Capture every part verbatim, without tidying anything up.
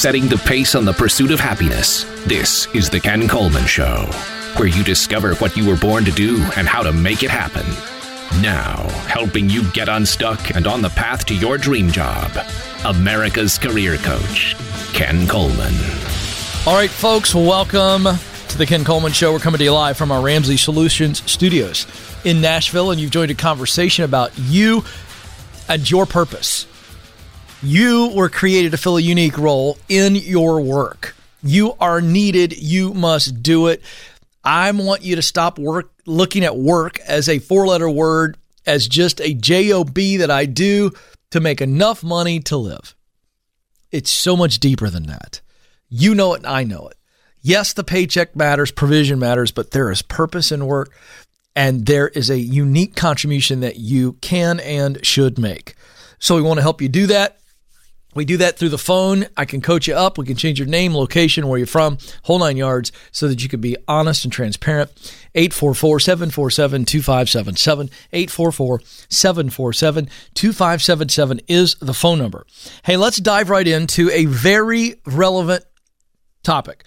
setting the pace on the pursuit of happiness. This is The Ken Coleman Show, where you discover what you were born to do and how to make it happen. Now, helping you get unstuck and on the path to your dream job, America's career coach, Ken Coleman. All right, folks, welcome to The Ken Coleman Show. We're coming to you live from our Ramsey Solutions studios in Nashville, and you've joined a conversation about you and your purpose. You were created to fill a unique role in your work. You are needed. You must do it. I want you to stop work looking at work as a four-letter word, as just a job that I do to make enough money to live. It's so much deeper than that. You know it and I know it. Yes, the paycheck matters, provision matters, but there is purpose in work, and there is a unique contribution that you can and should make. So we want to help you do that. We do that through the phone. I can coach you up. We can change your name, location, where you're from, whole nine yards, so that you can be honest and transparent. eight four four, seven four seven, two five seven seven. eight four four, seven four seven, two five seven seven is the phone number. Hey, let's dive right into a very relevant topic.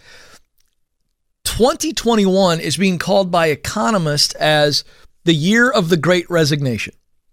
twenty twenty-one is being called by economists as the year of the Great Resignation.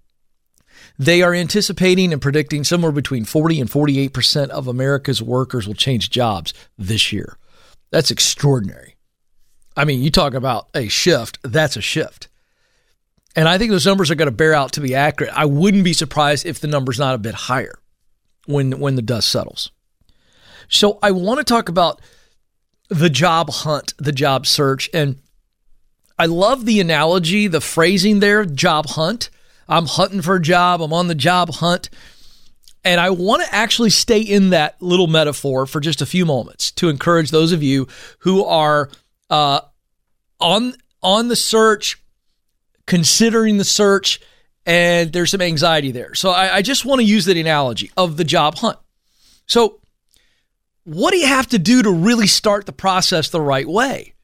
They are anticipating and predicting somewhere between forty and forty-eight percent of America's workers will change jobs this year. That's extraordinary. I mean, you talk about a shift, that's a shift. And I think those numbers are going to bear out to be accurate. I wouldn't be surprised if the number's not a bit higher when, when the dust settles. So I want to talk about the job hunt, the job search. And I love the analogy, the phrasing there, job hunt. I'm hunting for a job. I'm on the job hunt. And I want to actually stay in that little metaphor for just a few moments to encourage those of you who are uh, on, on the search, considering the search, and there's some anxiety there. So I, I just want to use that analogy of the job hunt. So what do you have to do to really start the process the right way?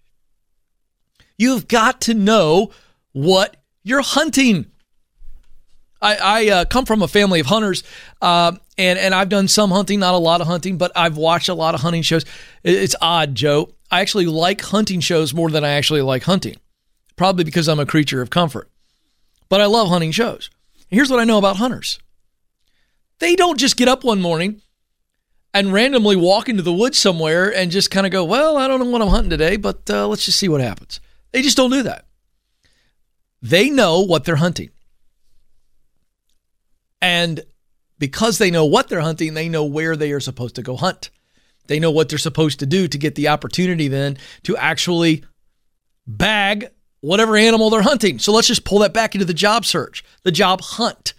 You've got to know what you're hunting. I, I uh, come from a family of hunters, uh, and, and I've done some hunting, not a lot of hunting, but I've watched a lot of hunting shows. It's odd, Joe. I actually like hunting shows more than I actually like hunting, probably because I'm a creature of comfort. But I love hunting shows. Here's what I know about hunters. They don't just get up one morning and randomly walk into the woods somewhere and just kind of go, well, I don't know what I'm hunting today, but uh, let's just see what happens. They just don't do that. They know what they're hunting. And because they know what they're hunting, they know where they are supposed to go hunt. They know what they're supposed to do to get the opportunity then to actually bag whatever animal they're hunting. So let's just pull that back into the job search, the job hunt.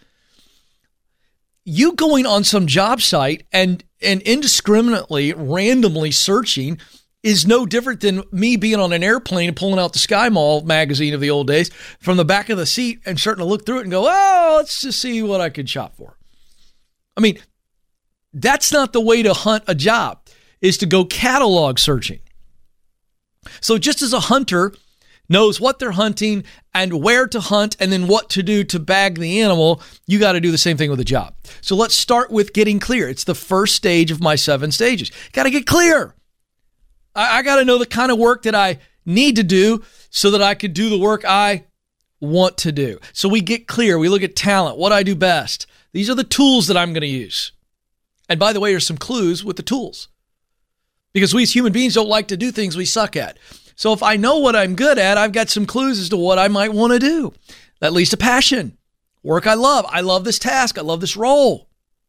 You going on some job site and, and indiscriminately, randomly searching is no different than me being on an airplane and pulling out the Sky Mall magazine of the old days from the back of the seat and starting to look through it and go, oh, let's just see what I could shop for. I mean, that's not the way to hunt a job, is to go catalog searching. So just as a hunter knows what they're hunting and where to hunt and then what to do to bag the animal, you got to do the same thing with a job. So let's start with getting clear. It's the first stage of my seven stages. Got to get clear. I, I got to know the kind of work that I need to do so that I could do the work I want to do. So we get clear. We look at talent, what I do best. These are the tools that I'm going to use. And by the way, there's some clues with the tools, because we as human beings don't like to do things we suck at. So if I know what I'm good at, I've got some clues as to what I might want to do. That leads to passion. Work I love. I love this task. I love this role.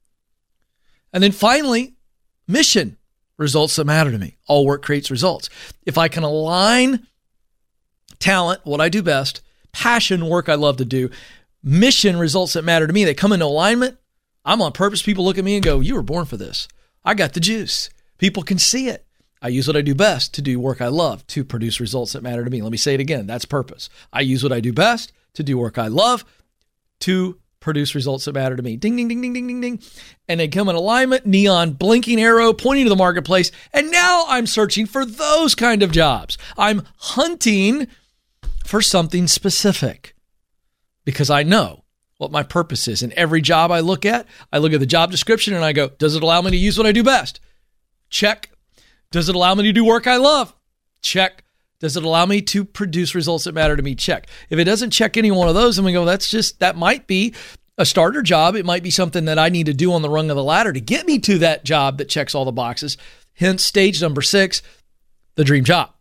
And then finally, mission. Results that matter to me. All work creates results. If I can align talent, what I do best, passion, work I love to do, mission, results that matter to me, they come into alignment, I'm on purpose. People look at me and go, you were born for this. I got the juice. People can see it. I use what I do best to do work I love, to produce results that matter to me. Let me say it again. That's purpose. I use what I do best to do work I love, to produce results that matter to me. Ding, ding, ding, ding, ding, ding, ding. And they come in alignment, neon blinking arrow pointing to the marketplace. And now I'm searching for those kind of jobs. I'm hunting for something specific because I know what my purpose is. And every job I look at, I look at the job description and I go, does it allow me to use what I do best? Check. Does it allow me to do work I love? Check. Does it allow me to produce results that matter to me? Check. If it doesn't check any one of those, then we go, that's just, that might be a starter job. It might be something that I need to do on the rung of the ladder to get me to that job that checks all the boxes. Hence, stage number six, the dream job.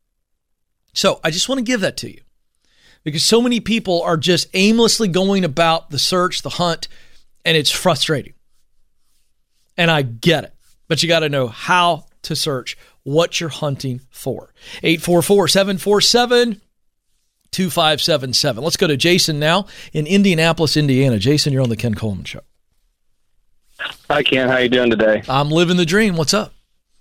So I just want to give that to you because so many people are just aimlessly going about the search, the hunt, and it's frustrating. And I get it, but you got to know how to search what you're hunting for. eight four four, seven four seven, two five seven seven. Let's go to Jason now in Indianapolis, Indiana. Jason, you're on the Ken Coleman Show. Hi, Ken. How you doing today? I'm living the dream. What's up?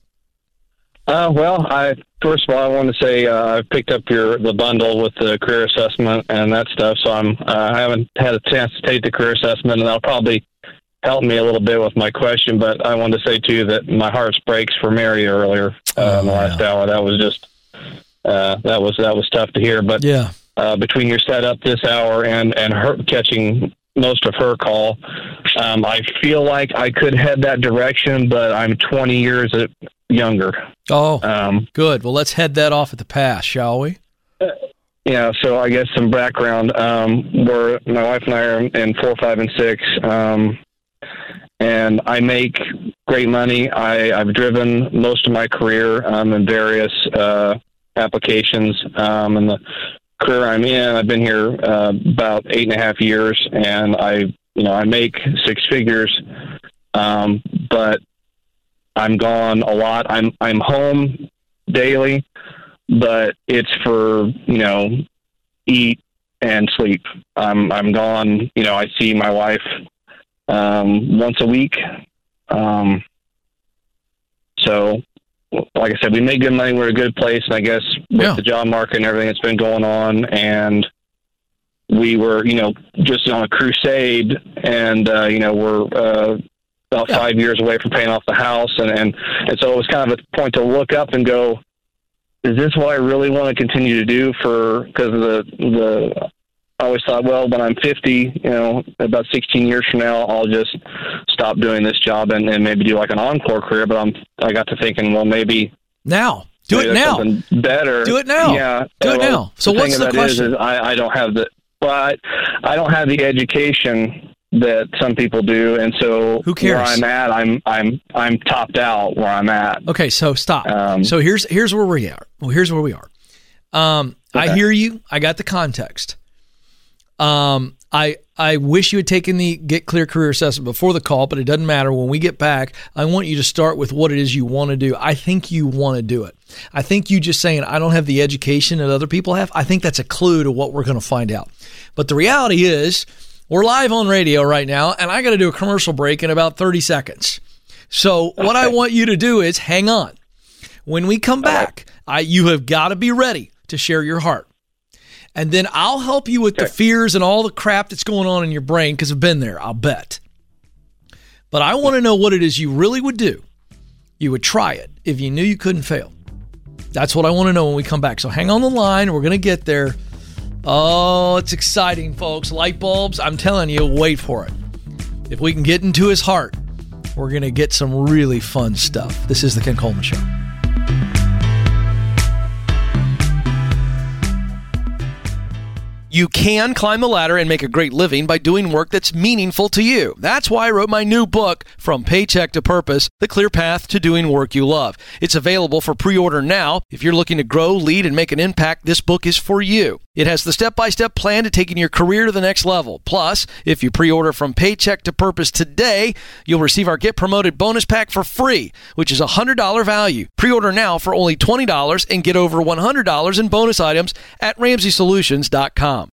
Uh, well, I first of all, I want to say uh, I picked up your the bundle with the career assessment and that stuff. So I'm uh, I haven't had a chance to take the career assessment, and that'll probably help me a little bit with my question. But I wanted to say too that my heart breaks for Mary earlier uh, oh, in the last yeah. hour. That was just uh, that was that was tough to hear. But yeah, uh, between your setup this hour and and her catching most of her call, um, I feel like I could head that direction, but I'm twenty years younger. Oh, um, good. Well, let's head that off at the pass, shall we? Uh, yeah, so I guess some background. Um, we're, my wife and I are in four, five, and six, um, and I make great money. I, I've driven most of my career um, in various uh, applications. Um, and the career I'm in, I've been here uh, about eight and a half years, and I, you know, I make six figures, um, but I'm gone a lot. I'm I'm home daily, but it's for, you know, eat and sleep. I'm I'm gone. You know, I see my wife um, once a week. Um, so, like I said, we make good money. We're in a good place, and I guess with yeah. the job market and everything that's been going on, and we were, you know, just on a crusade, and uh, you know, we're. Uh, about yeah. five years away from paying off the house. And, and, and so it was kind of a point to look up and go, is this what I really want to continue to do for, because the, the, I always thought, well, when I'm fifty, you know, about sixteen years from now, I'll just stop doing this job and, and maybe do like an encore career. But I'm, I got to thinking, well, maybe now do maybe it now, something better. Do it now. Yeah. Do it well, now. So the what's the question? Is, is I, I don't have the, well, I, I don't have the education that some people do, and so who cares? Where I'm at, I'm I'm I'm topped out where I'm at. Okay, so stop. Um, so here's here's where we are. Well, here's where we are. Um, okay. I hear you. I got the context. Um, I I wish you had taken the Get Clear career assessment before the call, but it doesn't matter. When we get back, I want you to start with what it is you want to do. I think you want to do it. I think you just saying I don't have the education that other people have. I think that's a clue to what we're going to find out. But the reality is, we're live on radio right now, and I got to do a commercial break in about thirty seconds. So okay. what I want you to do is hang on. When we come back, I, you have got to be ready to share your heart. And then I'll help you with okay. the fears and all the crap that's going on in your brain, because I've been there, I'll bet. But I want to know what it is you really would do. You would try it if you knew you couldn't fail. That's what I want to know when we come back. So hang on the line. We're going to get there. Oh, it's exciting, folks. Light bulbs, I'm telling you, wait for it. If we can get into his heart, we're going to get some really fun stuff. This is the Ken Coleman Show. You can climb the ladder and make a great living by doing work that's meaningful to you. That's why I wrote my new book, From Paycheck to Purpose, The Clear Path to Doing Work You Love. It's available for pre-order now. If you're looking to grow, lead, and make an impact, this book is for you. It has the step-by-step plan to taking your career to the next level. Plus, if you pre-order From Paycheck to Purpose today, you'll receive our Get Promoted bonus pack for free, which is a one hundred dollars value. Pre-order now for only twenty dollars and get over one hundred dollars in bonus items at ramsey solutions dot com.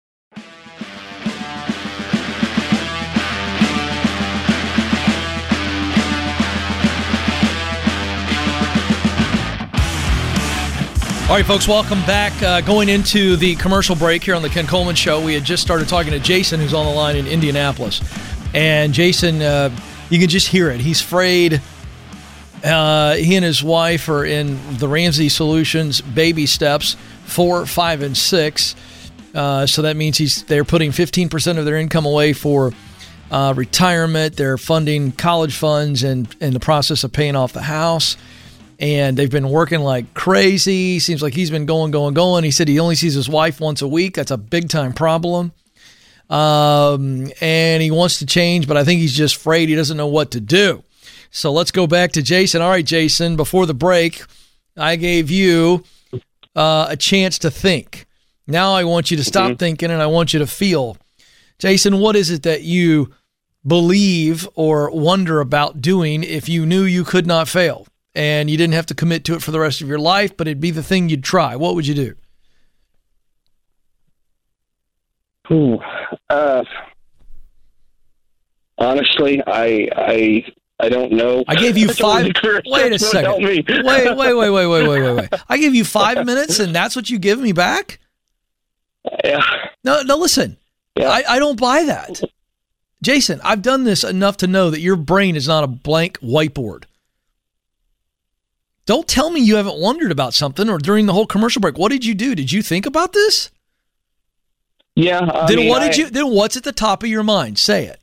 All right, folks, welcome back. Uh, going into the commercial break here on the Ken Coleman Show, we had just started talking to Jason, who's on the line in Indianapolis. And Jason, uh, you can just hear it. He's afraid. Uh, he and his wife are in the Ramsey Solutions baby steps, four, five, and six. Uh, so that means he's they're putting fifteen percent of their income away for uh, retirement. They're funding college funds and in the process of paying off the house. and they've been working like crazy. Seems like he's been going, going, going. He said he only sees his wife once a week. That's a big time problem. Um, and he wants to change, but I think he's just afraid. He doesn't know what to do. So let's go back to Jason. All right, Jason, before the break, I gave you uh, a chance to think. Now I want you to stop mm-hmm. thinking, and I want you to feel. Jason, what is it that you believe or wonder about doing if you knew you could not fail and you didn't have to commit to it for the rest of your life, but it'd be the thing you'd try? What would you do? Ooh, uh, honestly, I, I, I don't know. I gave you five. Wait a second. Wait, wait, wait, wait, wait, wait, wait, wait. I gave you five minutes, and that's what you give me back? Yeah. No, no. Listen, yeah. I, I don't buy that, Jason. I've done this enough to know that your brain is not a blank whiteboard. Don't tell me you haven't wondered about something, or during the whole commercial break. What did you do? Did you think about this? Yeah. I then mean, what did I, you? Then what's at the top of your mind? Say it.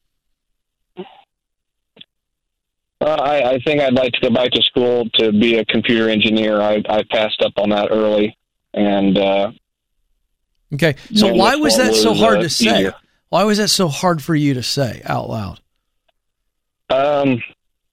Uh, I, I think I'd like to go back to school to be a computer engineer. I, I passed up on that early, and uh, okay. So why was that so hard uh, to say? Easier. Why was that so hard for you to say out loud? Um,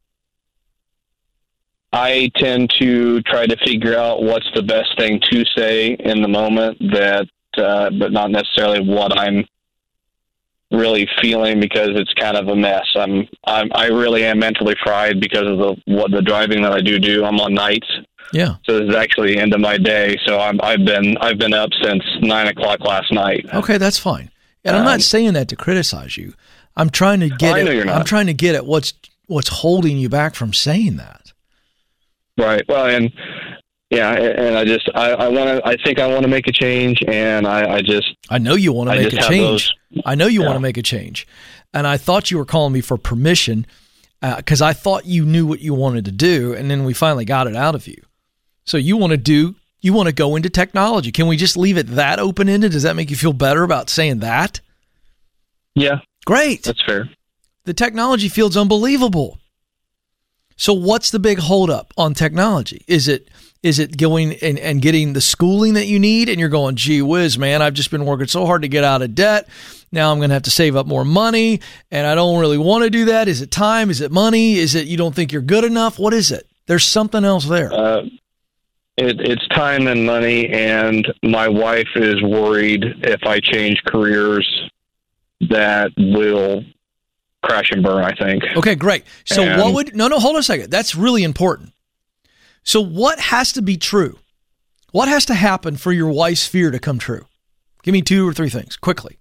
I tend to try to figure out what's the best thing to say in the moment, that, uh, but not necessarily what I'm really feeling, because it's kind of a mess. I'm, I'm, I really am mentally fried because of the what the driving that I do do. I'm on nights, yeah. So this is actually the end of my day. So I'm, I've been, I've been up since nine o'clock last night. Okay, that's fine. And I'm um, not saying that to criticize you. I'm trying to get. I at, know you're not. I'm trying to get at what's what's holding you back from saying that. Right. Well, and yeah, and I just, I, I want to, I think I want to make a change, and I, I just, I know you want to make a change. Those, I know you yeah. want to make a change. And I thought you were calling me for permission because uh, I thought you knew what you wanted to do, and then we finally got it out of you. So you want to do, you want to go into technology. Can we just leave it that open-ended? Does that make you feel better about saying that? Yeah. Great. That's fair. The technology field's unbelievable. So what's the big holdup on technology? Is it is it going and, and getting the schooling that you need, and you're going, gee whiz, man, I've just been working so hard to get out of debt. Now I'm going to have to save up more money, and I don't really want to do that. Is it time? Is it money? Is it you don't think you're good enough? What is it? There's something else there. Uh, it, it's time and money, and my wife is worried if I change careers that will crash and burn, I think. Okay, great. So and, what would, no, no, hold on a second. That's really important. So what has to be true? What has to happen for your wife's fear to come true? Give me two or three things quickly.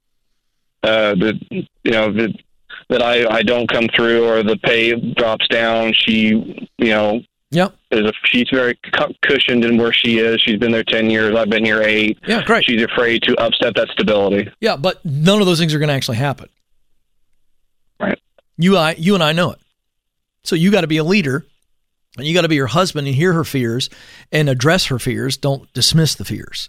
Uh, that, you know, that, that I, I don't come through, or the pay drops down. She, you know, yep. is a, she's very cu- cushioned in where she is. She's been there ten years. I've been here eight. Yeah, great. She's afraid to upset that stability. Yeah, but none of those things are going to actually happen. Right. You, I, you and I know it. So you got to be a leader, and you got to be her husband and hear her fears and address her fears. Don't dismiss the fears.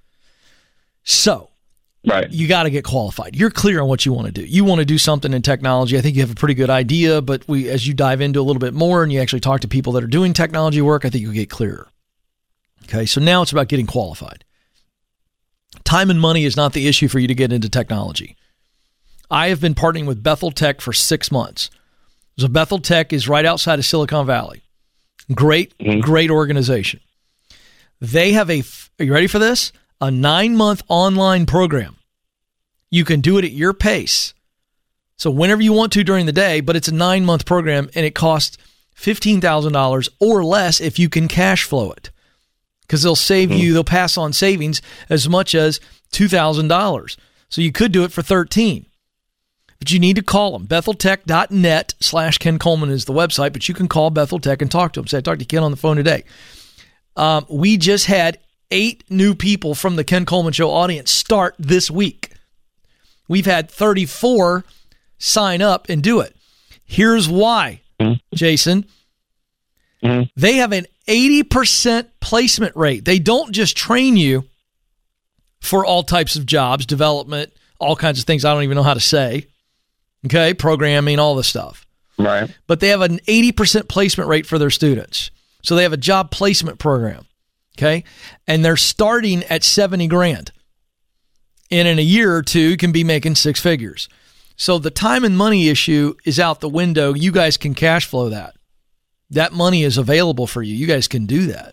So right. you got to get qualified. You're clear on what you want to do. You want to do something in technology. I think you have a pretty good idea, but we, as you dive into a little bit more and you actually talk to people that are doing technology work, I think you'll get clearer. Okay, so now it's about getting qualified. Time and money is not the issue for you to get into technology. I have been partnering with Bethel Tech for six months. So Bethel Tech is right outside of Silicon Valley. Great, mm-hmm. great organization. They have a, are you ready for this? A nine-month online program. You can do it at your pace. So whenever you want to during the day, but it's a nine-month program, and it costs fifteen thousand dollars or less if you can cash flow it. Because they'll save mm-hmm. you, they'll pass on savings as much as two thousand dollars. So you could do it for thirteen thousand dollars. But you need to call them. BethelTech.net slash Ken Coleman is the website, but you can call Bethel Tech and talk to them. Say, I talked to Ken on the phone today. Um, we just had eight new people from the Ken Coleman Show audience start this week. We've had thirty-four sign up and do it. Here's why, mm-hmm. Jason. Mm-hmm. They have an eighty percent placement rate. They don't just train you for all types of jobs, development, all kinds of things I don't even know how to say. Okay, programming, all this stuff. Right. But they have an eighty percent placement rate for their students. So they have a job placement program, okay? And they're starting at seventy grand. And in a year or two, you can be making six figures. So the time and money issue is out the window. You guys can cash flow that. That money is available for you. You guys can do that.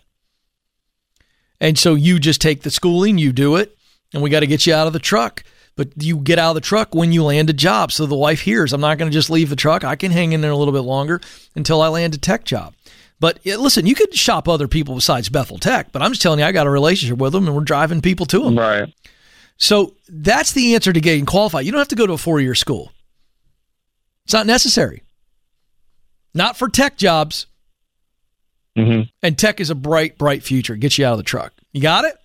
And so you just take the schooling, you do it, and we got to get you out of the truck. But you get out of the truck when you land a job. So the wife hears, I'm not going to just leave the truck. I can hang in there a little bit longer until I land a tech job. But listen, you could shop other people besides Bethel Tech, but I'm just telling you, I got a relationship with them and we're driving people to them. Right. So that's the answer to getting qualified. You don't have to go to a four-year school. It's not necessary. Not for tech jobs. Mm-hmm. And tech is a bright, bright future. It gets you out of the truck. You got it?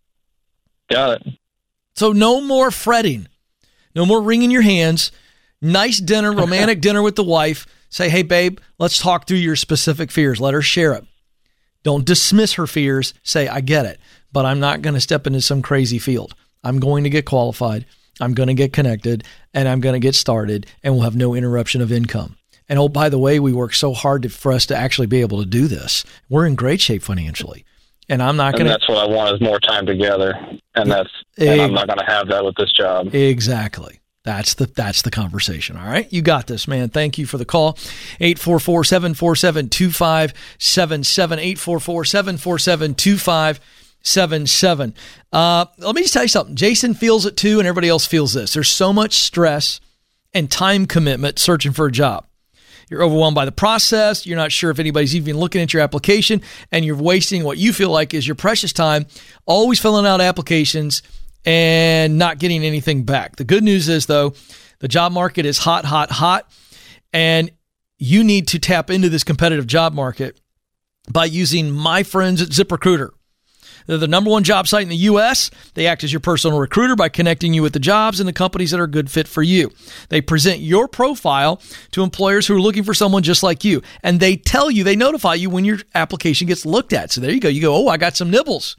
Got it. So no more fretting. No more wringing your hands. Nice dinner, romantic dinner with the wife. Say, hey, babe, let's talk through your specific fears. Let her share it. Don't dismiss her fears. Say, I get it, but I'm not going to step into some crazy field. I'm going to get qualified. I'm going to get connected, and I'm going to get started, and we'll have no interruption of income. And oh, by the way, we work so hard to, for us to actually be able to do this. We're in great shape financially. And I'm not going to. And that's what I want is more time together. And that's, and I'm not going to have that with this job. Exactly. That's the that's the conversation. All right. You got this, man. Thank you for the call. eight four four, seven four seven, two five seven seven. eight four four, seven four seven, two five seven seven. Uh, let me just tell you something. Jason feels it too, and everybody else feels this. There's so much stress and time commitment searching for a job. You're overwhelmed by the process. You're not sure if anybody's even looking at your application, and you're wasting what you feel like is your precious time, always filling out applications and not getting anything back. The good news is, though, the job market is hot, hot, hot, and you need to tap into this competitive job market by using my friends at ZipRecruiter. They're the number one job site in the U S. They act as your personal recruiter by connecting you with the jobs and the companies that are a good fit for you. They present your profile to employers who are looking for someone just like you. And they tell you, they notify you when your application gets looked at. So there you go. You go, oh, I got some nibbles.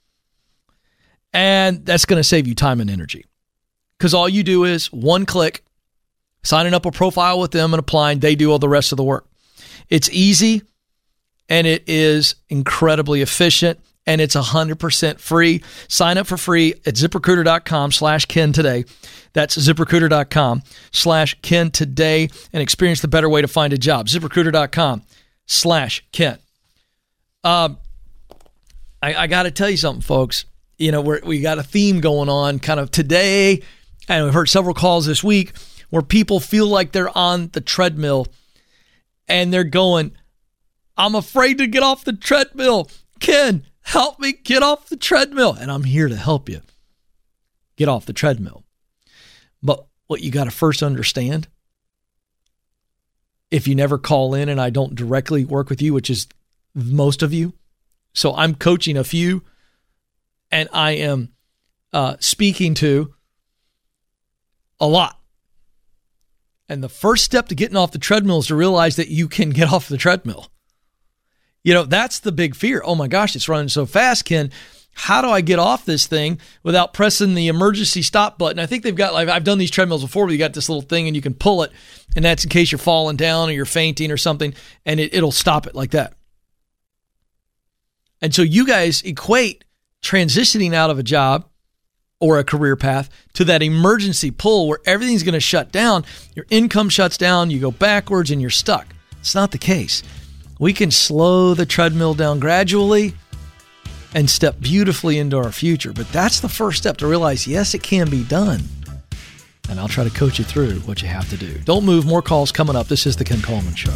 And that's going to save you time and energy. Because all you do is one click, signing up a profile with them and applying. They do all the rest of the work. It's easy and it is incredibly efficient. And it's one hundred percent free. Sign up for free at ZipRecruiter.com slash Ken today. That's ZipRecruiter.com slash Ken today and experience the better way to find a job. ZipRecruiter.com slash Ken. Um, I, I got to tell you something, folks. You know, we're, we got a theme going on kind of today, and we've heard several calls this week where people feel like they're on the treadmill and they're going, I'm afraid to get off the treadmill. Ken, help me get off the treadmill. And I'm here to help you get off the treadmill. But what you got to first understand, if you never call in and I don't directly work with you, which is most of you, so I'm coaching a few and I am uh, speaking to a lot. And the first step to getting off the treadmill is to realize that you can get off the treadmill. You know, that's the big fear. Oh my gosh, it's running so fast, Ken. How do I get off this thing without pressing the emergency stop button? I think they've got, like, I've done these treadmills before where you got this little thing and you can pull it, and that's in case you're falling down or you're fainting or something, and it, it'll stop it like that. And so you guys equate transitioning out of a job or a career path to that emergency pull where everything's going to shut down, your income shuts down, you go backwards, and you're stuck. It's not the case. We can slow the treadmill down gradually and step beautifully into our future. But that's the first step to realize, yes, it can be done. And I'll try to coach you through what you have to do. Don't move. More calls coming up. This is The Ken Coleman Show.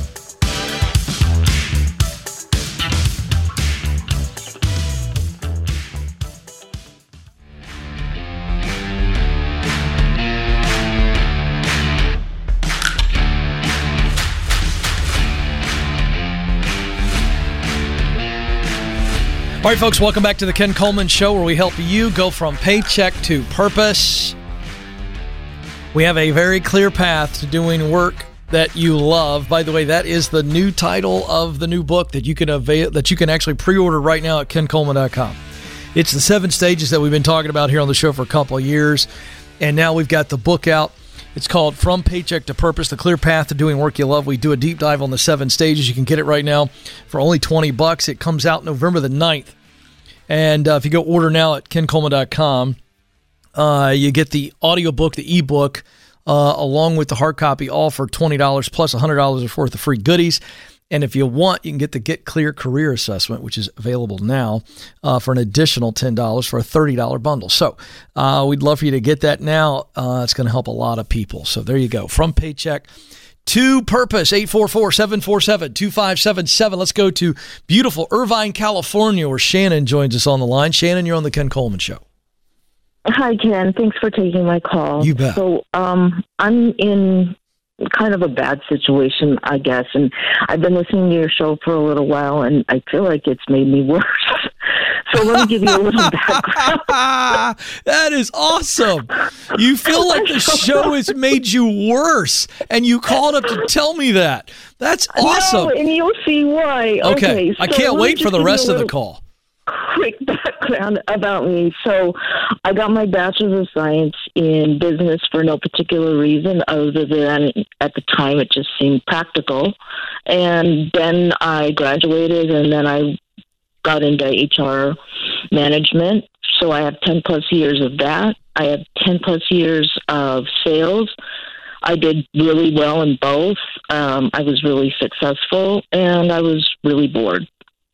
All right, folks, welcome back to the Ken Coleman Show, where we help you go from paycheck to purpose. We have a very clear path to doing work that you love. By the way, that is the new title of the new book that you can avail, that you can actually pre-order right now at ken coleman dot com. It's the seven stages that we've been talking about here on the show for a couple of years, and now we've got the book out. It's called From Paycheck to Purpose, The Clear Path to Doing Work You Love. We do a deep dive on the seven stages. You can get it right now for only twenty bucks. It comes out November the ninth. And uh, if you go order now at ken coleman dot com, uh, you get the audiobook, the ebook, uh, along with the hard copy, all for twenty dollars plus one hundred dollars worth of free goodies. And if you want, you can get the Get Clear Career Assessment, which is available now uh, for an additional ten dollars for a thirty dollars bundle. So uh, we'd love for you to get that now. Uh, it's going to help a lot of people. So there you go. From Paycheck to Purpose, eight four four, seven four seven, two five seven seven. Let's go to beautiful Irvine, California, where Shannon joins us on the line. Shannon, you're on the Ken Coleman Show. Hi, Ken. Thanks for taking my call. You bet. So um, I'm in kind of a bad situation, I guess, and I've been listening to your show for a little while, and I feel like it's made me worse. So let me give you a little background. That is awesome. You feel like the show has made you worse, and you called up to tell me that. That's awesome. No, and you'll see why. Okay, okay I so can't wait for the rest of the call. Quick background about me. So I got my bachelor's of science in business for no particular reason other than at the time it just seemed practical. And then I graduated, and then I got into H R management. So I have ten plus years of that. I have ten plus years of sales. I did really well in both. Um, I was really successful, and I was really bored.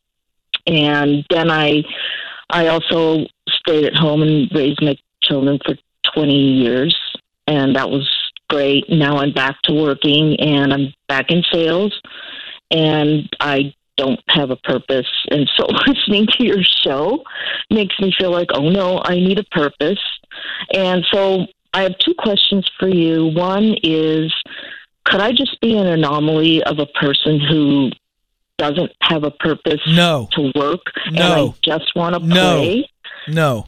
And then I, I also stayed at home and raised my children for twenty years, and that was great. Now I'm back to working, and I'm back in sales, and I don't have a purpose. And so listening to your show makes me feel like, oh no, I need a purpose. And so I have two questions for you. One is, could I just be an anomaly of a person who doesn't have a purpose no. to work, no. and I just want to no. play? No.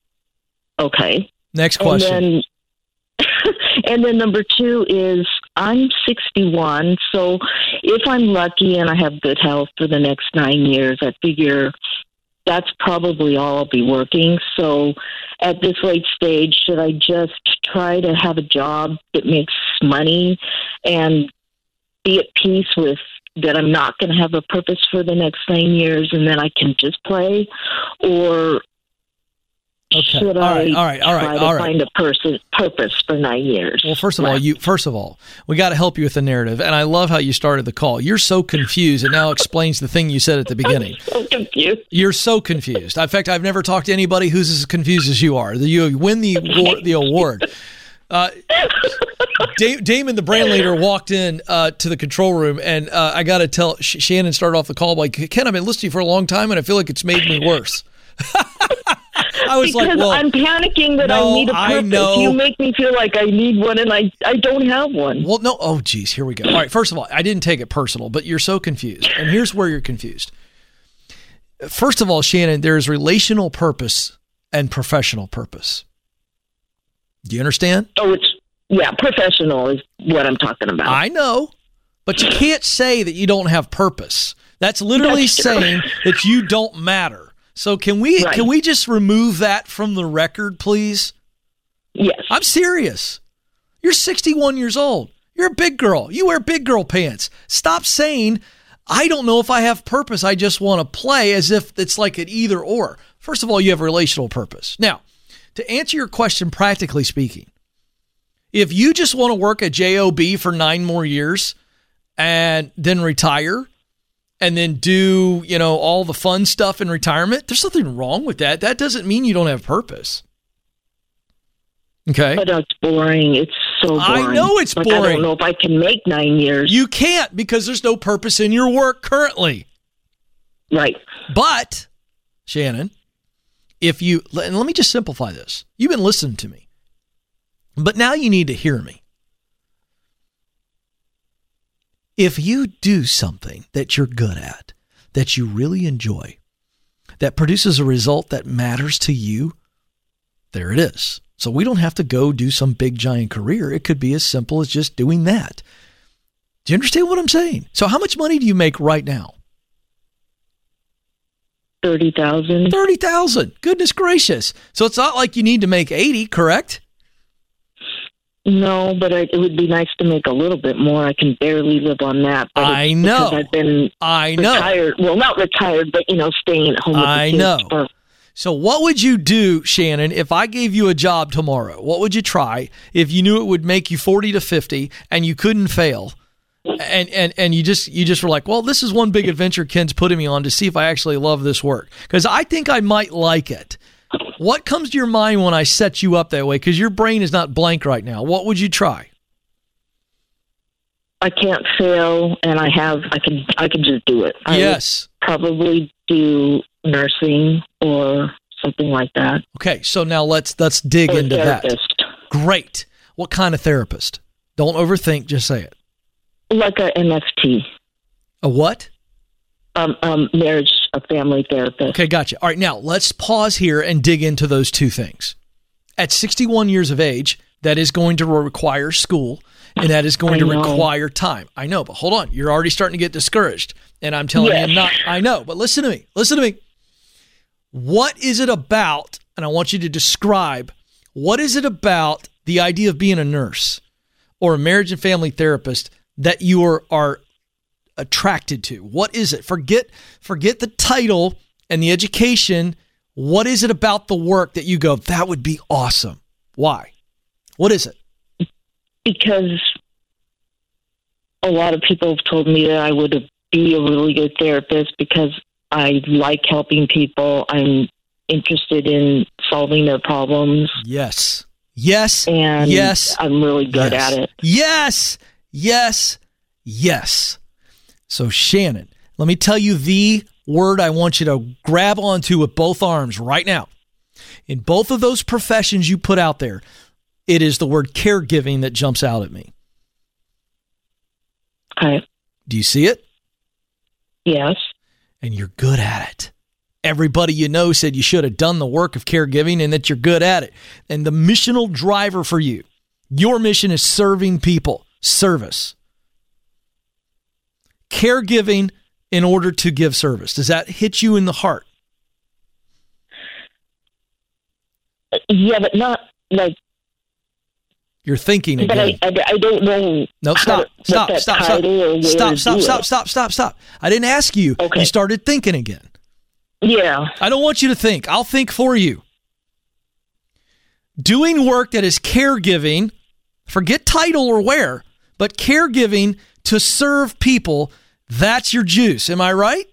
Okay. Next question. And then, and then number two is, I'm sixty-one, so if I'm lucky and I have good health for the next nine years, I figure that's probably all I'll be working. So at this late stage, should I just try to have a job that makes money and be at peace with that I'm not going to have a purpose for the next nine years and then I can just play? Or okay. should all right, I all right, all right, try all to right. find a person, purpose for nine years? Well, first of left? all, you first of all, we got to help you with the narrative. And I love how you started the call. You're so confused. It now explains the thing you said at the beginning. I'm so confused. You're so confused. In fact, I've never talked to anybody who's as confused as you are. You win the award, the award. Uh, Damon, the brand leader, walked in uh, to the control room, and uh, I got to tell, Sh- Shannon started off the call like, Ken, I've been listening to you for a long time, and I feel like it's made me worse. I was because like, well, I'm panicking that no, I need a purpose. I know. You make me feel like I need one, and I, I don't have one. Well, no. Oh, geez, here we go. All right, first of all, I didn't take it personal, but you're so confused. And here's where you're confused. First of all, Shannon, there's relational purpose and professional purpose. Do you understand? Oh, it's, yeah, professional is what I'm talking about. I know, but you can't say that you don't have purpose. That's literally That's true. saying that you don't matter. So can we Right. can we just remove that from the record, please? Yes. I'm serious. You're sixty-one years old. You're a big girl. You wear big girl pants. Stop saying, I don't know if I have purpose. I just want to play, as if it's like an either or. First of all, you have relational purpose. Now, to answer your question, practically speaking, if you just want to work at J O B for nine more years and then retire and then do, you know, all the fun stuff in retirement, there's nothing wrong with that. That doesn't mean you don't have purpose. Okay. But it's boring. It's so boring. I know it's like, boring. I don't know if I can make nine years. You can't, because there's no purpose in your work currently. Right. But, Shannon, if you, and let me just simplify this. You've been listening to me, but now you need to hear me. If you do something that you're good at, that you really enjoy, that produces a result that matters to you, there it is. So we don't have to go do some big giant career. It could be as simple as just doing that. Do you understand what I'm saying? So how much money do you make right now? thirty thousand. thirty thousand. Goodness gracious. So it's not like you need to make eighty, correct? No, but I, it would be nice to make a little bit more. I can barely live on that. But I know. Because I've been I know. retired. Well, not retired, but, you know, staying at home with I the kids. know. For, So what would you do, Shannon, if I gave you a job tomorrow? What would you try if you knew it would make you forty to fifty and you couldn't fail? And and and you just you just were like, well, this is one big adventure Ken's putting me on to see if I actually love this work. Because I think I might like it. What comes to your mind when I set you up that way? Because your brain is not blank right now. What would you try? I can't fail, and I have. I can. I can just do it. I Yes. would probably do nursing or something like that. Okay, so now let's let's dig Or a into that. therapist. Great. What kind of therapist? Don't overthink. Just say it. Like a M F T, A what? um, um, marriage, a family therapist. Okay, gotcha. All right, now let's pause here and dig into those two things. At sixty-one years of age, that is going to require school, and that is going I to know. require time. I know, but hold on. You're already starting to get discouraged, and I'm telling Yes. you not. I know, but listen to me. Listen to me. What is it about, and I want you to describe, what is it about the idea of being a nurse or a marriage and family therapist that you are, are attracted to? What is it? Forget forget the title and the education. What is it about the work that you go, that would be awesome? Why? What is it? Because a lot of people have told me that I would be a really good therapist because I like helping people. I'm interested in solving their problems, Yes. Yes. and yes. I'm really good yes. at it. Yes. Yes. Yes. So, Shannon, let me tell you the word I want you to grab onto with both arms right now. In both of those professions you put out there, it is the word caregiving that jumps out at me. Okay. Do you see it? Yes. And you're good at it. Everybody you know said you should have done the work of caregiving and that you're good at it. And the missional driver for you, your mission is serving people, service. Caregiving in order to give service. Does that hit you in the heart? Yeah, but not like. You're thinking But again. I, I, I don't know. No, how stop, to- what stop, that stop, stop, title or where stop, to stop, do stop, it. stop, stop, stop. I didn't ask you. Okay. You started thinking again. Yeah. I don't want you to think. I'll think for you. Doing work that is caregiving, forget title or where, but caregiving to serve people, that's your juice. Am I right?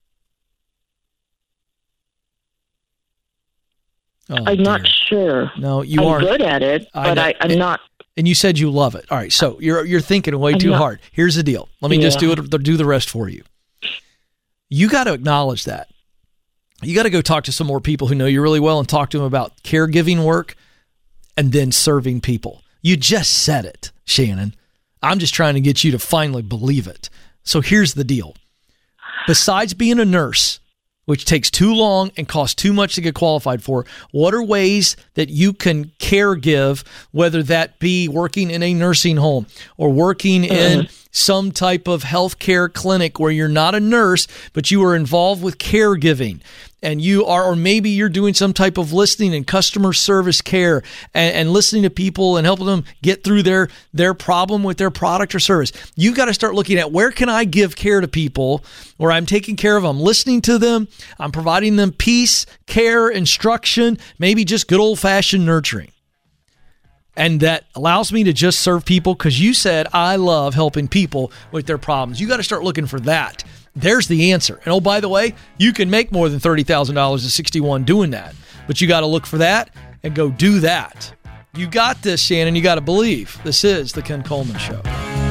Oh, I'm not dear. sure. No, you I'm are good at it, I but know. I, I'm It- not. And you said you love it. All right, so you're you're thinking way I'm too not- hard. Here's the deal. Let me just do Yeah. it. Do the rest for you. You got to acknowledge that. You got to go talk to some more people who know you really well and talk to them about caregiving work and then serving people. You just said it, Shannon. I'm just trying to get you to finally believe it. So here's the deal. Besides being a nurse, which takes too long and costs too much to get qualified for, what are ways that you can care give, whether that be working in a nursing home or working in some type of healthcare clinic where you're not a nurse, but you are involved with caregiving, and you are, or maybe you're doing some type of listening and customer service care and, and listening to people and helping them get through their, their problem with their product or service. You've got to start looking at, where can I give care to people where I'm taking care of them, listening to them, I'm providing them peace, care, instruction, maybe just good old-fashioned nurturing. And that allows me to just serve people because you said, I love helping people with their problems. You got to start looking for that. There's the answer. And oh, by the way, you can make more than thirty thousand dollars at sixty-one doing that. But you got to look for that and go do that. You got this, Shannon. You got to believe. This is The Ken Coleman Show.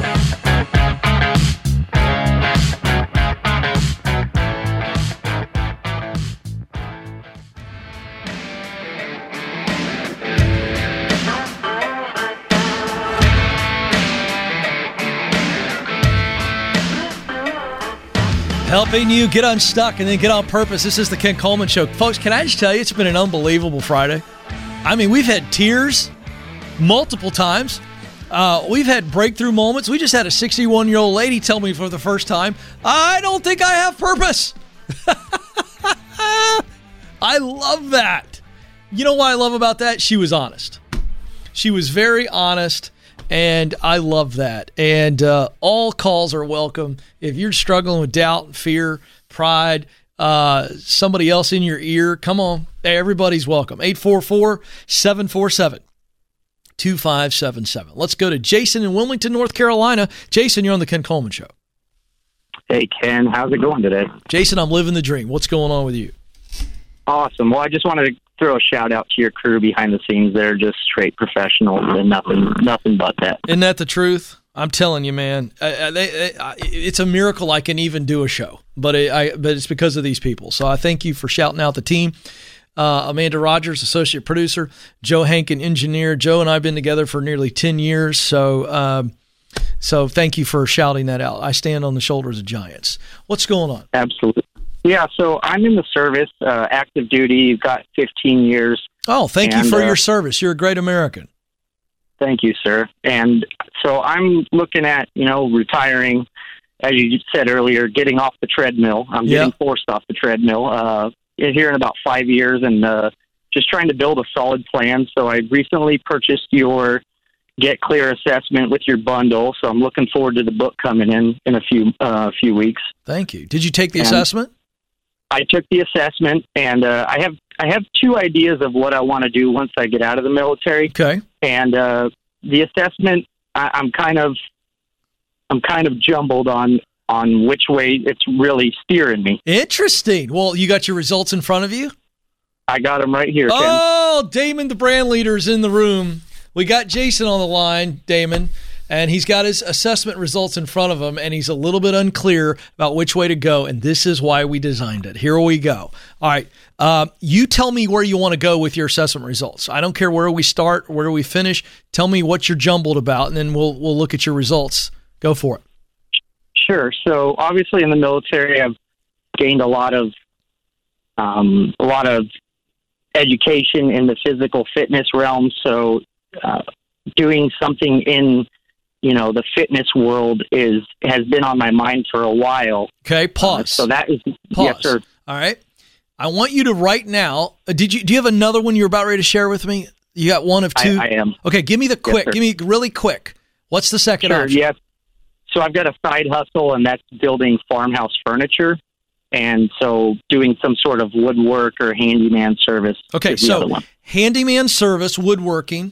Helping you get unstuck and then get on purpose. This is the Ken Coleman Show. Folks, can I just tell you, it's been an unbelievable Friday. I mean, we've had tears multiple times. Uh, we've had breakthrough moments. We just had a sixty-one-year-old lady tell me for the first time, I don't think I have purpose. I love that. You know what I love about that? She was honest. She was very honest, and I love that. And uh, all calls are welcome. If you're struggling with doubt, fear, pride, uh, somebody else in your ear, come on. Everybody's welcome. eight four four, seven four seven, two five seven seven. Let's go to Jason in Wilmington, North Carolina. Jason, you're on the Ken Coleman Show. Hey, Ken. How's it going today? Jason, I'm living the dream. What's going on with you? Awesome. Well, I just wanted to throw a shout out to your crew behind the scenes. They're just straight professionals and nothing, nothing but that. Isn't that the truth? I'm telling you, man. Uh, they, they, uh, it's a miracle I can even do a show, but it, I, but it's because of these people. So I thank you for shouting out the team. Uh, Amanda Rogers, associate producer, Joe Hankin, engineer. Joe and I have been together for nearly ten years. So, um, so thank you for shouting that out. I stand on the shoulders of giants. What's going on? Absolutely. Yeah, so I'm in the service, uh, active duty. You've got fifteen years. Oh, thank and, you for uh, your service. You're a great American. Thank you, sir. And so I'm looking at, you know, retiring, as you said earlier, getting off the treadmill. I'm Yep. getting forced off the treadmill uh, here in about five years and uh, just trying to build a solid plan. So I recently purchased your Get Clear assessment with your bundle. So I'm looking forward to the book coming in in a few uh, few weeks. Thank you. Did you take the And- assessment? I took the assessment, and uh, I have I have two ideas of what I want to do once I get out of the military. Okay. And uh, the assessment, I, I'm kind of I'm kind of jumbled on on which way it's really steering me. Interesting. Well, you got your results in front of you? I got them right here, Ken. Oh, Damon, the brand leader, is in the room. We got Jason on the line, Damon, and he's got his assessment results in front of him, and he's a little bit unclear about which way to go, and this is why we designed it. Here we go. All right. Uh, you tell me where you want to go with your assessment results. I don't care where we start, where we finish. Tell me what you're jumbled about, and then we'll we'll look at your results. Go for it. Sure. So obviously in the military, I've gained a lot of um, a lot of education in the physical fitness realm. So uh, doing something in you know the fitness world is has been on my mind for a while. Okay, Uh, pause. so that is Pause. yes, sir. All right. I want you to right now. Uh, did you do you have another one you're about ready to share with me? You got one of two. I, I am. Okay, give me the quick. sir. give me really quick. What's the second Sure. option? Yes. So I've got a side hustle, and that's building farmhouse furniture, and so doing some sort of woodwork or handyman service. Okay, is the other so one. handyman service, woodworking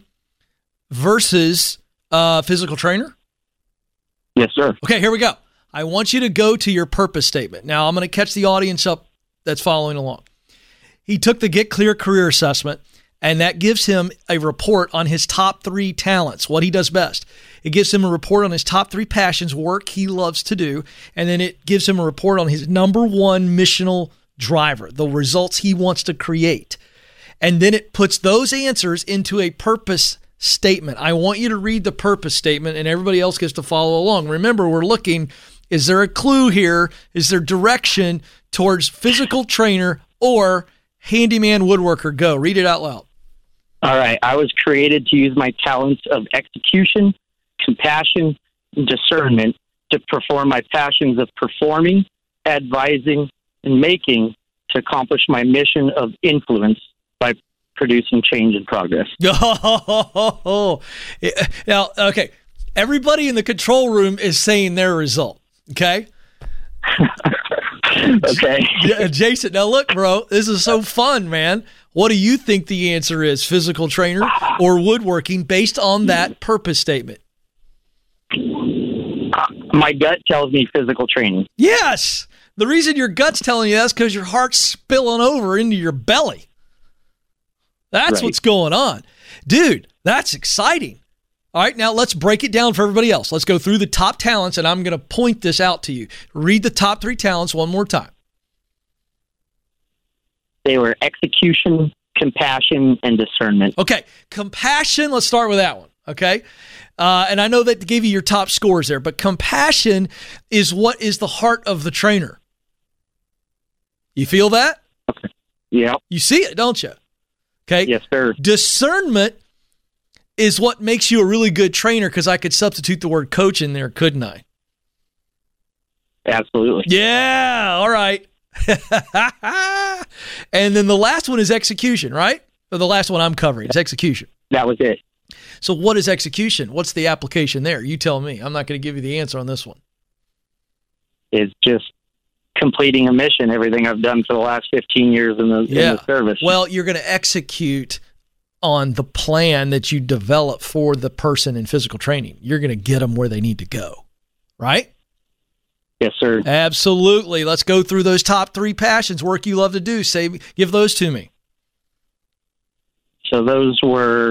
versus uh, physical trainer. Yes, sir. Okay, here we go. I want you to go to your purpose statement. Now, I'm going to catch the audience up that's following along. He took the Get Clear career assessment, and that gives him a report on his top three talents, what he does best. It gives him a report on his top three passions, work he loves to do, and then it gives him a report on his number one missional driver, the results he wants to create. And then it puts those answers into a purpose statement. I want you to read the purpose statement, and everybody else gets to follow along. Remember, we're looking, is there a clue here? Is there direction towards physical trainer or handyman woodworker? Go. Read it out loud. All right. I was created to use my talents of execution, compassion, and discernment to perform my passions of performing, advising, and making to accomplish my mission of influence by producing change and progress. Oh, now, okay. Everybody in the control room is saying their result. Okay. Okay. Yeah, Jason, now look, bro, this is so fun, man. What do you think the answer is, physical trainer or woodworking, based on that purpose statement? My gut tells me physical training. Yes. The reason your gut's telling you that's because your heart's spilling over into your belly. That's Right. what's going on. Dude, that's exciting. All right, now let's break it down for everybody else. Let's go through the top talents, and I'm going to point this out to you. Read the top three talents one more time. They were execution, compassion, and discernment. Okay, compassion, let's start with that one, okay? Uh, and I know that gave you your top scores there, but compassion is what is the heart of the trainer. You feel that? Yeah. You see it, don't you? Okay. Yes, sir. Discernment is what makes you a really good trainer, because I could substitute the word coach in there, couldn't I? Absolutely. Yeah, all right. And then the last one is execution, right? Or the last one I'm covering is execution. That was it. So what is execution? What's the application there? You tell me. I'm not going to give you the answer on this one. It's just completing a mission, everything I've done for the last fifteen years in the, yeah. in the service. Well, you're going to execute on the plan that you develop for the person in physical training. You're going to get them where they need to go, right? Yes, sir. Absolutely. Let's go through those top three passions, work you love to do. Say, give those to me. So those were,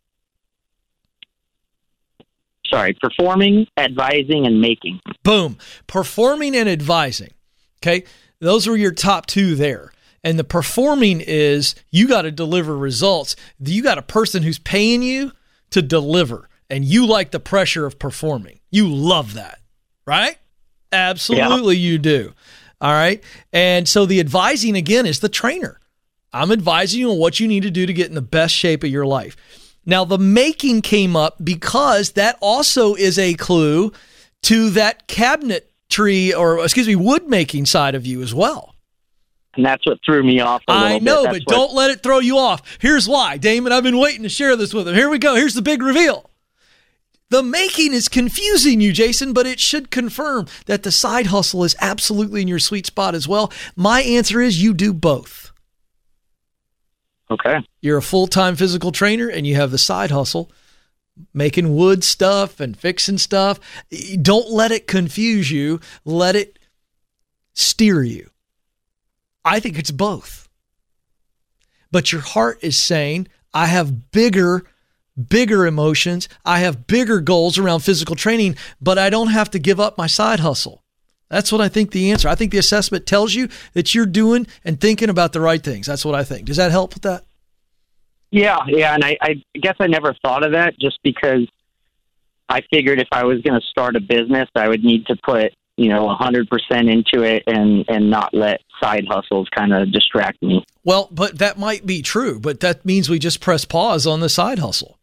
sorry, performing, advising, and making. Boom. Performing and advising. Okay. Those are your top two there. And the performing is you got to deliver results. You got a person who's paying you to deliver, and you like the pressure of performing. You love that, right? Absolutely, yeah. You do. All right. And so the advising, again, is the trainer. I'm advising you on what you need to do to get in the best shape of your life. Now, the making came up because that also is a clue to that cabinetry or, excuse me, wood making side of you as well. And that's what threw me off a little I know, bit. but what... don't let it throw you off. Here's why, Damon. I've been waiting to share this with him. Here we go. Here's the big reveal. The making is confusing you, Jason, but it should confirm that the side hustle is absolutely in your sweet spot as well. My answer is you do both. Okay. You're a full-time physical trainer, and you have the side hustle, making wood stuff and fixing stuff. Don't let it confuse you. Let it steer you. I think it's both. But your heart is saying, I have bigger, bigger emotions. I have bigger goals around physical training, but I don't have to give up my side hustle. That's what I think the answer. I think the assessment tells you that you're doing and thinking about the right things. That's what I think. Does that help with that? Yeah, yeah. And I, I guess I never thought of that just because I figured if I was going to start a business, I would need to put, you know, one hundred percent into it and, and not let side hustles kind of distract me. Well, but that might be true, but that means we just press pause on the side hustle.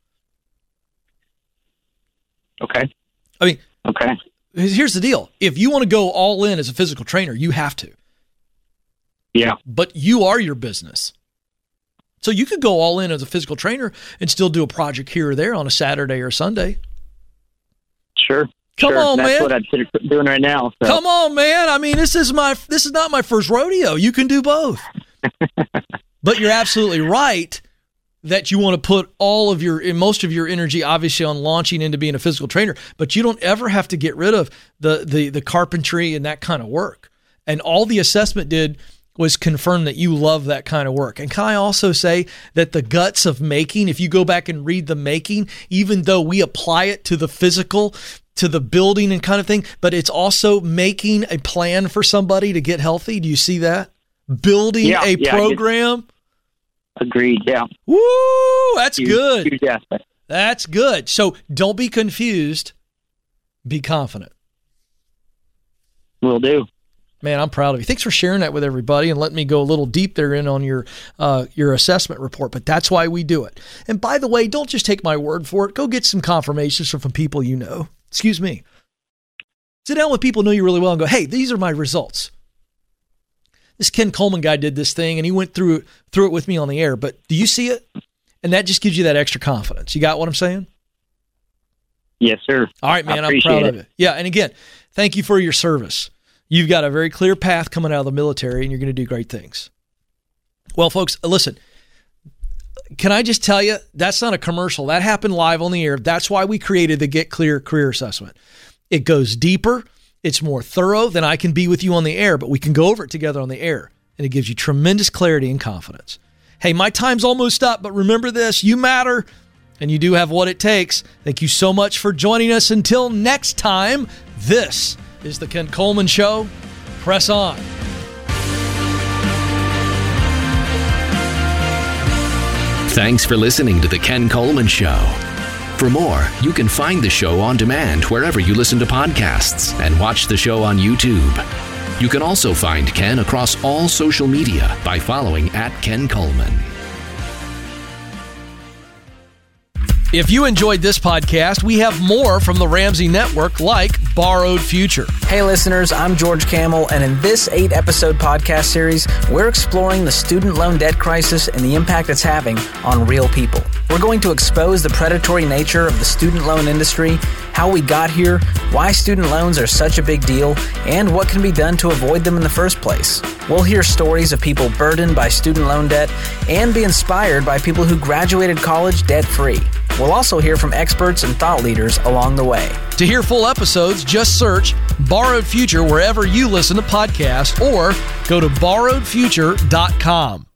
Okay. I mean, okay. Here's the deal. If you want to go all in as a physical trainer, you have to. Yeah. But you are your business. So you could go all in as a physical trainer and still do a project here or there on a Saturday or Sunday. Sure. Come sure. on, That's man. That's what I'm doing right now. So. Come on, man. I mean, this is my this is not my first rodeo. You can do both. But you're absolutely right that you want to put all of your, most of your energy, obviously, on launching into being a physical trainer. But you don't ever have to get rid of the the the carpentry and that kind of work. And all the assessment did was confirm that you love that kind of work. And can I also say that the guts of making, if you go back and read the making, even though we apply it to the physical, to the building and kind of thing, but it's also making a plan for somebody to get healthy. Do you see that? Building yeah, a yeah, program. Agreed, yeah. Woo, that's huge, good. Huge aspect. That's good. So don't be confused. Be confident. Will do. Man, I'm proud of you. Thanks for sharing that with everybody and letting me go a little deep there in on your uh, your assessment report. But that's why we do it. And by the way, don't just take my word for it. Go get some confirmations from people you know. Excuse me. Sit down with people who know you really well and go, hey, these are my results. This Ken Coleman guy did this thing, and he went through, through it with me on the air. But do you see it? And that just gives you that extra confidence. You got what I'm saying? Yes, sir. All right, man. I'm proud it. of you. Yeah, and again, thank you for your service. You've got a very clear path coming out of the military, and you're going to do great things. Well, folks, listen, can I just tell you, that's not a commercial. That happened live on the air. That's why we created the Get Clear Career Assessment. It goes deeper. It's more thorough than I can be with you on the air, but we can go over it together on the air, and it gives you tremendous clarity and confidence. Hey, my time's almost up, but remember this, you matter, and you do have what it takes. Thank you so much for joining us. Until next time, this is the Ken Coleman Show. Press on. Thanks for listening to the Ken Coleman Show. For more, you can find the show on demand wherever you listen to podcasts and watch the show on YouTube. You can also find Ken across all social media by following at Ken Coleman. If you enjoyed this podcast, we have more from the Ramsey Network, like Borrowed Future. Hey listeners, I'm George Kamel, and in this eight-episode podcast series, we're exploring the student loan debt crisis and the impact it's having on real people. We're going to expose the predatory nature of the student loan industry, how we got here, why student loans are such a big deal, and what can be done to avoid them in the first place. We'll hear stories of people burdened by student loan debt and be inspired by people who graduated college debt-free. We'll also hear from experts and thought leaders along the way. To hear full episodes, just search Borrowed Future wherever you listen to podcasts or go to borrowed future dot com.